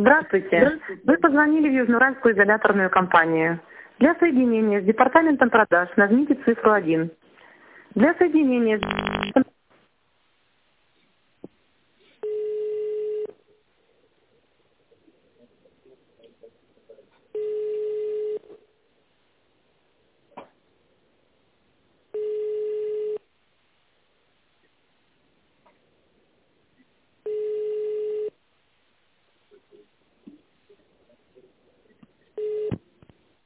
Здравствуйте. Вы позвонили в Южноуральскую изоляторную компанию. Для соединения с департаментом продаж нажмите цифру 1. Для соединения с...